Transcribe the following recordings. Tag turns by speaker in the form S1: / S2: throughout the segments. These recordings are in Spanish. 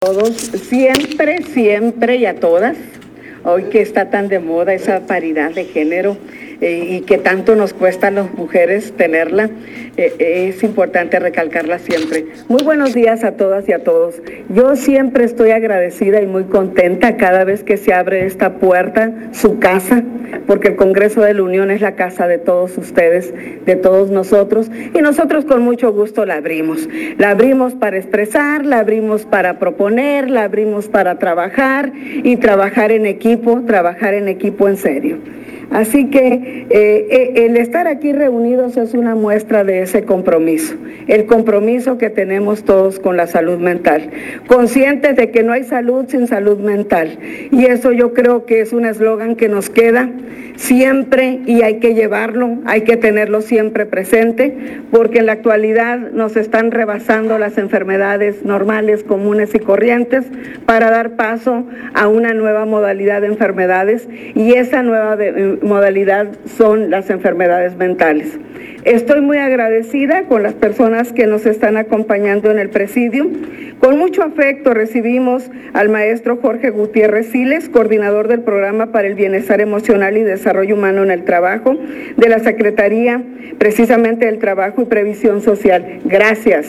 S1: Todos, siempre y a todas, hoy que está tan de moda esa paridad de género y que tanto nos cuesta a las mujeres tenerla, es importante recalcarla siempre. Muy buenos días a todas y a todos. Yo siempre estoy agradecida y muy contenta cada vez que se abre esta puerta, su casa, porque el Congreso de la Unión es la casa de todos ustedes, de todos nosotros, y nosotros con mucho gusto la abrimos. La abrimos para expresar, la abrimos para proponer, la abrimos para trabajar y trabajar en equipo en serio. Así que el estar aquí reunidos es una muestra de ese compromiso, el compromiso que tenemos todos con la salud mental, conscientes de que no hay salud sin salud mental, y eso yo creo que es un eslogan que nos queda siempre y hay que llevarlo, hay que tenerlo siempre presente, porque en la actualidad nos están rebasando las enfermedades normales, comunes y corrientes para dar paso a una nueva modalidad de enfermedades, y esa nueva modalidad son las enfermedades mentales. Estoy muy agradecida con las personas que nos están acompañando en el presidio. Con mucho afecto recibimos al maestro Jorge Gutiérrez Siles, coordinador del Programa para el Bienestar Emocional y Desarrollo Humano en el Trabajo de la Secretaría precisamente del Trabajo y Previsión Social. Gracias.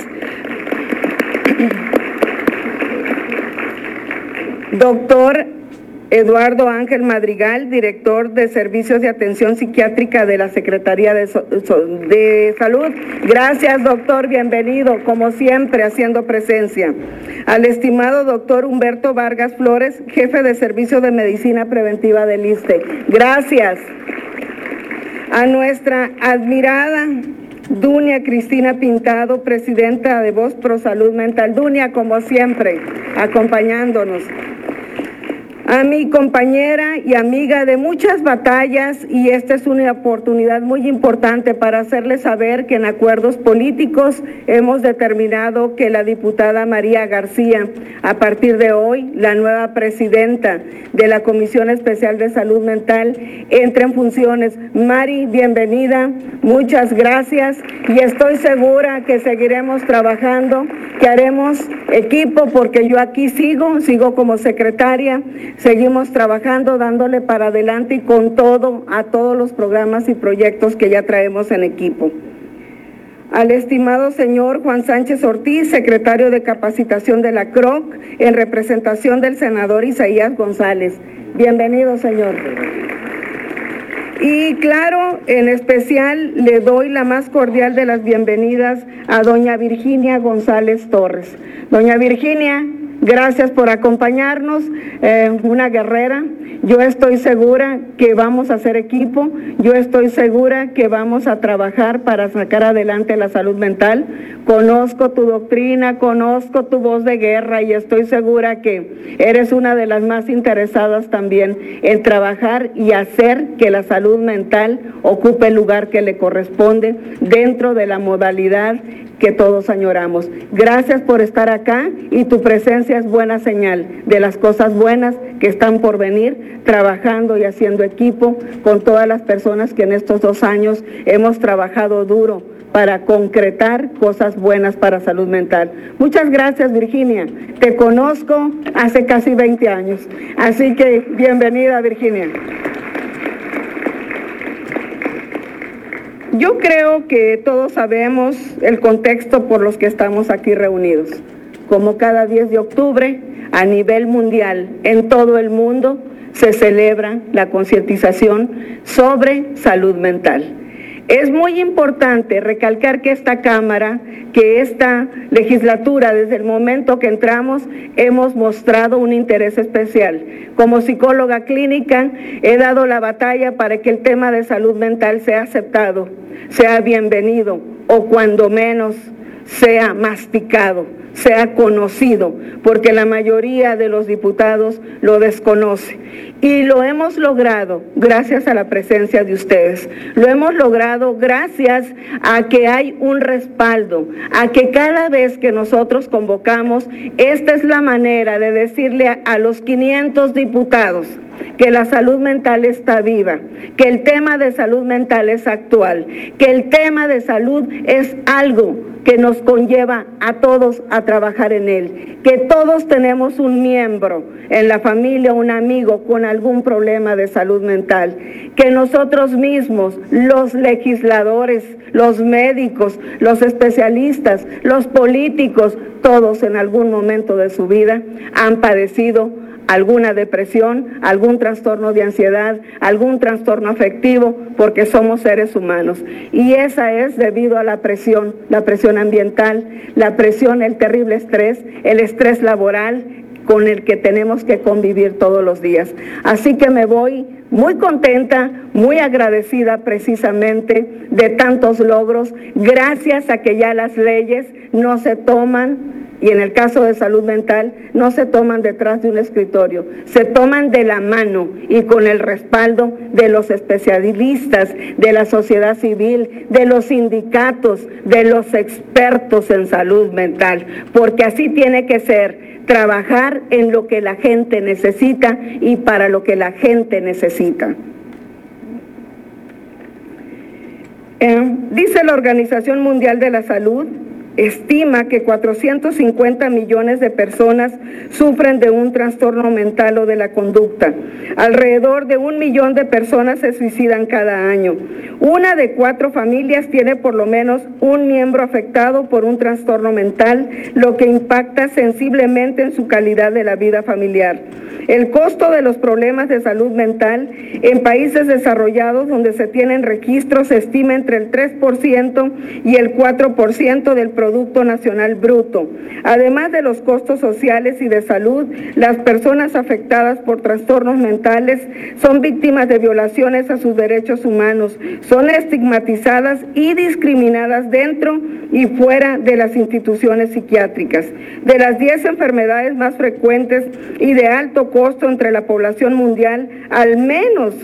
S1: Doctor Eduardo Ángel Madrigal, director de Servicios de Atención Psiquiátrica de la Secretaría de Salud. Gracias, doctor, bienvenido, como siempre, haciendo presencia. Al estimado doctor Humberto Vargas Flores, jefe de Servicio de Medicina Preventiva del ISSSTE. Gracias. A nuestra admirada Dunia Cristina Pintado, presidenta de Voz Pro Salud Mental. Dunia, como siempre, acompañándonos. A mi compañera y amiga de muchas batallas, y esta es una oportunidad muy importante para hacerles saber que en acuerdos políticos hemos determinado que la diputada María García, a partir de hoy, la nueva presidenta de la Comisión Especial de Salud Mental, entre en funciones. Mari, bienvenida, muchas gracias, y estoy segura que seguiremos trabajando, que haremos equipo, porque yo aquí sigo como secretaria. Seguimos trabajando, dándole para adelante y con todo a todos los programas y proyectos que ya traemos en equipo. Al estimado señor Juan Sánchez Ortiz, secretario de Capacitación de la CROC, en representación del senador Isaías González. Bienvenido, señor. Y claro, en especial le doy la más cordial de las bienvenidas a doña Virginia González Torres. Doña Virginia, gracias por acompañarnos, una guerrera. Yo estoy segura que vamos a hacer equipo, yo estoy segura que vamos a trabajar para sacar adelante la salud mental. Conozco tu doctrina, conozco tu voz de guerra, y estoy segura que eres una de las más interesadas también en trabajar y hacer que la salud mental ocupe el lugar que le corresponde dentro de la modalidad que todos añoramos. Gracias por estar acá, y tu presencia es buena señal de las cosas buenas que están por venir, trabajando y haciendo equipo con todas las personas que en estos 2 años hemos trabajado duro para concretar cosas buenas para salud mental. Muchas gracias, Virginia. Te conozco hace casi 20 años, así que bienvenida, Virginia. Yo creo que todos sabemos el contexto por los que estamos aquí reunidos. Como cada 10 de octubre, a nivel mundial, en todo el mundo, se celebra la concientización sobre salud mental. Es muy importante recalcar que esta Cámara, que esta legislatura, desde el momento que entramos, hemos mostrado un interés especial. Como psicóloga clínica, he dado la batalla para que el tema de salud mental sea aceptado, sea bienvenido, o cuando menos sea masticado, sea conocido, porque la mayoría de los diputados lo desconoce. Y lo hemos logrado gracias a la presencia de ustedes. Lo hemos logrado gracias a que hay un respaldo, a que cada vez que nosotros convocamos, esta es la manera de decirle a los 500 diputados que la salud mental está viva, que el tema de salud mental es actual, que el tema de salud es algo que nos conlleva a todos a trabajar en él, que todos tenemos un miembro en la familia, un amigo con algún problema de salud mental, que nosotros mismos, los legisladores, los médicos, los especialistas, los políticos, todos en algún momento de su vida han padecido alguna depresión, algún trastorno de ansiedad, algún trastorno afectivo, porque somos seres humanos. Y esa es debido a la presión ambiental, la presión, el terrible estrés, el estrés laboral con el que tenemos que convivir todos los días. Así que me voy muy contenta, muy agradecida precisamente de tantos logros, gracias a que ya las leyes no se toman, y en el caso de salud mental, no se toman detrás de un escritorio, se toman de la mano y con el respaldo de los especialistas, de la sociedad civil, de los sindicatos, de los expertos en salud mental, porque así tiene que ser, trabajar en lo que la gente necesita y para lo que la gente necesita. Dice la Organización Mundial de la Salud, estima que 450 millones de personas sufren de un trastorno mental o de la conducta. Alrededor de 1 millón de personas se suicidan cada año. 1 de 4 familias tiene por lo menos un miembro afectado por un trastorno mental, lo que impacta sensiblemente en su calidad de la vida familiar. El costo de los problemas de salud mental en países desarrollados donde se tienen registros se estima entre el 3% y el 4% del Producto Nacional Bruto. Además de los costos sociales y de salud, las personas afectadas por trastornos mentales son víctimas de violaciones a sus derechos humanos, son estigmatizadas y discriminadas dentro y fuera de las instituciones psiquiátricas. De las 10 enfermedades más frecuentes y de alto costo entre la población mundial, al menos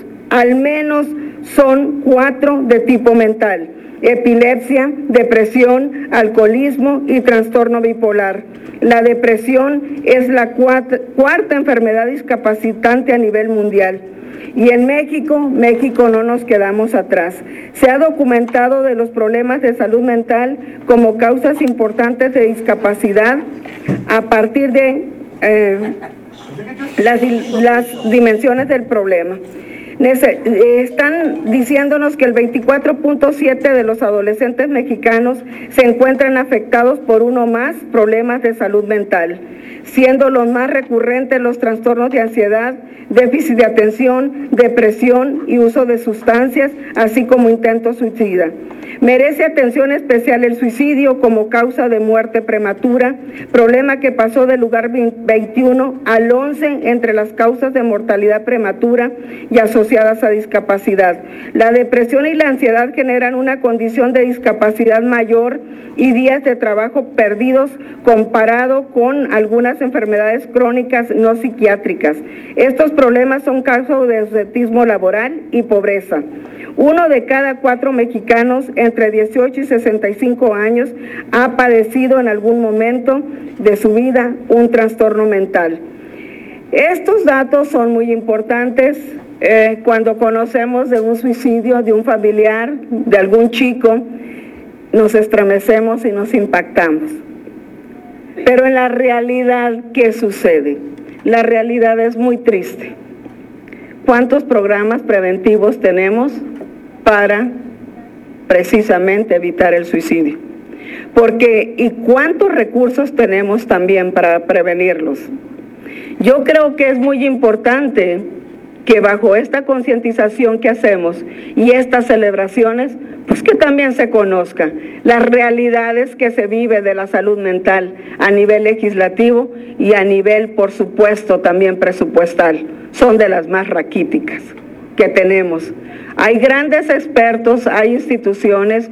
S1: son 4 de tipo mental: epilepsia, depresión, alcoholismo y trastorno bipolar. La depresión es la cuarta enfermedad discapacitante a nivel mundial. Y en México no nos quedamos atrás. Se ha documentado de los problemas de salud mental como causas importantes de discapacidad a partir de las dimensiones del problema. Están diciéndonos que el 24.7% de los adolescentes mexicanos se encuentran afectados por uno o más problemas de salud mental, siendo los más recurrentes los trastornos de ansiedad, déficit de atención, depresión y uso de sustancias, así como intentos suicida. Merece atención especial el suicidio como causa de muerte prematura, problema que pasó del lugar 21 al 11 entre las causas de mortalidad prematura y asociadas a discapacidad. La depresión y la ansiedad generan una condición de discapacidad mayor y días de trabajo perdidos comparado con algunas enfermedades crónicas no psiquiátricas. Estos problemas son causa de ausentismo laboral y pobreza. 1 de cada 4 mexicanos entre 18 y 65 años ha padecido en algún momento de su vida un trastorno mental. Estos datos son muy importantes cuando conocemos de un suicidio de un familiar, de algún chico, nos estremecemos y nos impactamos. Pero en la realidad, ¿qué sucede? La realidad es muy triste. ¿Cuántos programas preventivos tenemos para precisamente evitar el suicidio? ¿Y cuántos recursos tenemos también para prevenirlos? Yo creo que es muy importante que bajo esta concientización que hacemos y estas celebraciones, pues que también se conozca las realidades que se vive de la salud mental a nivel legislativo y a nivel, por supuesto, también presupuestal. Son de las más raquíticas que tenemos. Hay grandes expertos, hay instituciones,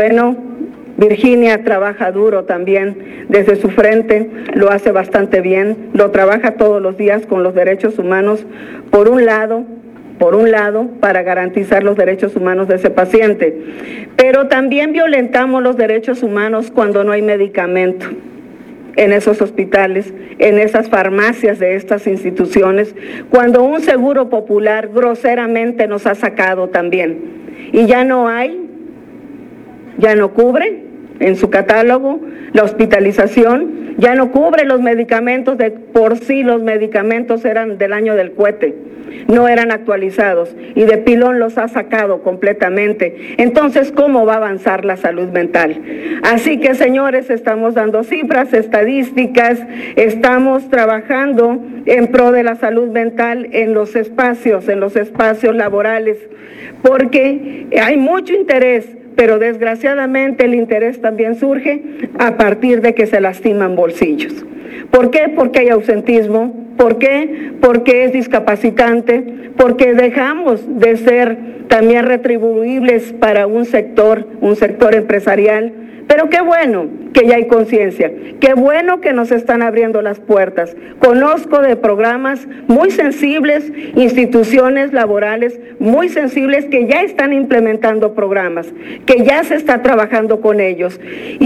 S1: Virginia trabaja duro también desde su frente, lo hace bastante bien, lo trabaja todos los días con los derechos humanos, por un lado, para garantizar los derechos humanos de ese paciente. Pero también violentamos los derechos humanos cuando no hay medicamento. en esos hospitales, en esas farmacias de estas instituciones, cuando un seguro popular groseramente nos ha sacado también. Y ya no cubre en su catálogo la hospitalización, ya no cubre los medicamentos, de por sí los medicamentos eran del año del cohete, no eran actualizados y de pilón los ha sacado completamente. Entonces, ¿cómo va a avanzar la salud mental? Así que, señores, estamos dando cifras, estadísticas, estamos trabajando en pro de la salud mental en los espacios laborales, porque hay mucho interés, pero desgraciadamente el interés también surge a partir de que se lastiman bolsillos. ¿Por qué? Porque hay ausentismo. ¿Por qué? Porque es discapacitante, porque dejamos de ser también retribuibles para un sector empresarial. Pero qué bueno que ya hay conciencia, qué bueno que nos están abriendo las puertas. Conozco de programas muy sensibles, instituciones laborales muy sensibles que ya están implementando programas, que ya se está trabajando con ellos.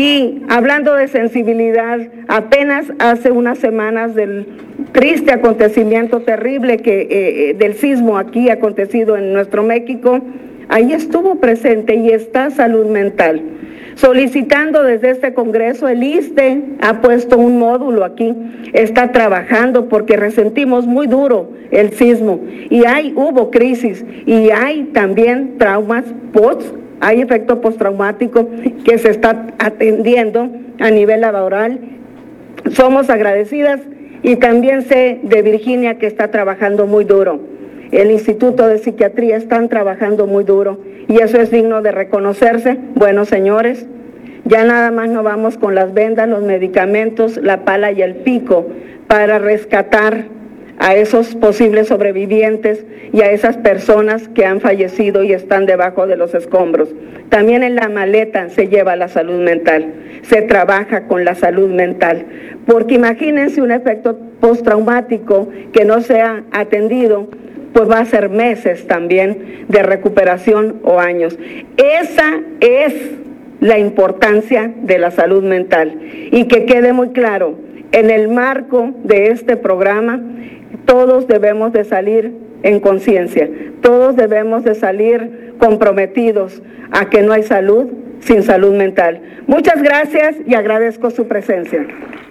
S1: Y hablando de sensibilidad, apenas hace unas semanas del triste acontecimiento terrible del sismo aquí acontecido en nuestro México, ahí estuvo presente y está salud mental. Solicitando desde este Congreso, el ISSSTE ha puesto un módulo aquí, está trabajando porque resentimos muy duro el sismo y hubo crisis y hay también traumas hay efecto postraumático que se está atendiendo a nivel laboral. Somos agradecidas y también sé de Virginia que está trabajando muy duro. El Instituto de Psiquiatría están trabajando muy duro y eso es digno de reconocerse. Bueno, señores, ya nada más no vamos con las vendas, los medicamentos, la pala y el pico para rescatar a esos posibles sobrevivientes y a esas personas que han fallecido y están debajo de los escombros. También en la maleta se lleva la salud mental, se trabaja con la salud mental, porque imagínense un efecto postraumático que no sea atendido, pues va a ser meses también de recuperación o años. Esa es la importancia de la salud mental. Y que quede muy claro, en el marco de este programa, todos debemos de salir en conciencia, todos debemos de salir comprometidos a que no hay salud sin salud mental. Muchas gracias y agradezco su presencia.